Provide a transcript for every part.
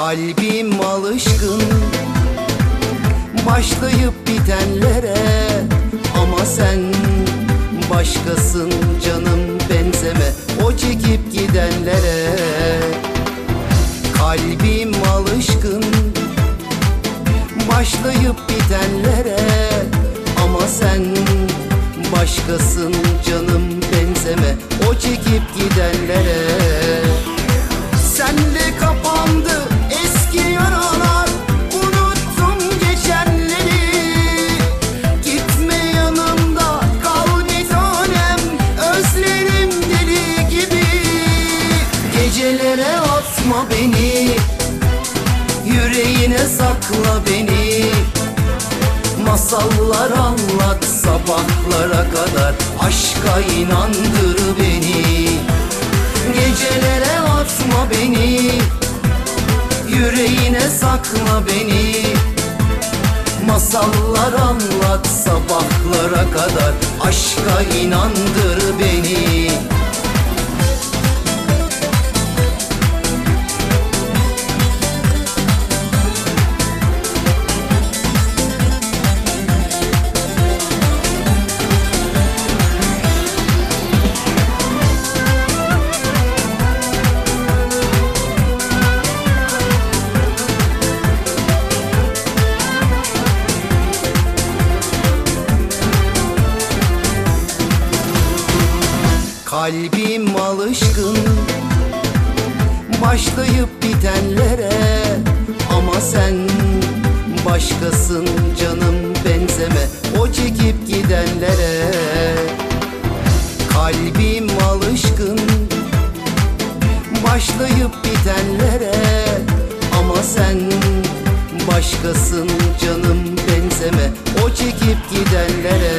Kalbim alışkın başlayıp bitenlere, ama sen başkasın canım, benzeme o çekip gidenlere. Kalbim alışkın başlayıp bitenlere, ama sen başkasın canım, benzeme o çekip gidenlere. Senle kapandı eski yaralar, unuttum geçenleri. Gitme yanımda, kal bir tanem, özlerim deli gibi. Gecelere atma beni, yüreğine sakla beni. Masallar anlat sabahlara kadar, aşka inandır beni. Gecelere atma beni, yüreğine sakla beni. Masallar anlat sabahlara kadar, aşka inandır beni. Kalbim alışkın başlayıp bitenlere, ama sen başkasın canım, benzeme o çekip gidenlere. Kalbim alışkın başlayıp bitenlere, ama sen başkasın canım, benzeme o çekip gidenlere.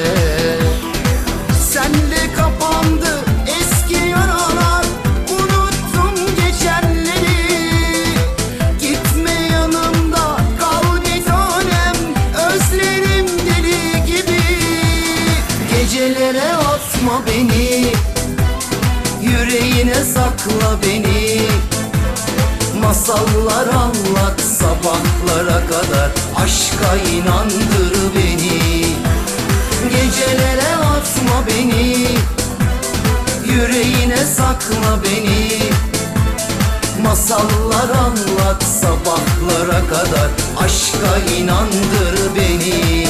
Senle kapandı eski yaralar, unuttum geçenleri. Gitme yanımda, kal bir tanem, özlerim deli gibi. Gecelere atma beni, yüreğine sakla beni. Masallar anlat sabahlara kadar, aşka inandır beni. Gecelere atma beni, yüreğine sakla beni. Masallar anlat sabahlara kadar, aşka inandır beni.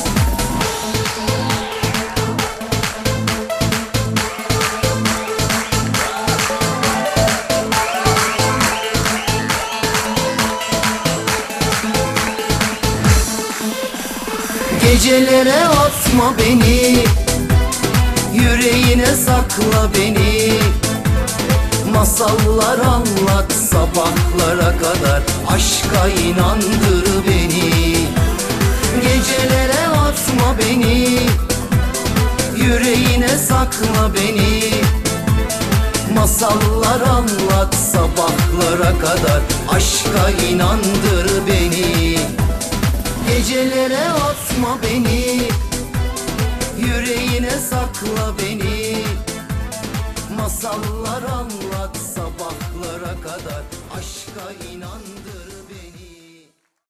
Gecelere atma beni, yüreğine sakla beni. Masallar anlat sabahlara kadar, aşka inandır beni. Gecelere atma beni, yüreğine sakla beni. Masallar anlat sabahlara kadar, aşka inandır beni. Gecelere atma beni, yüreğine sakla beni. Masallar anlat sabahlara kadar, aşka inandır.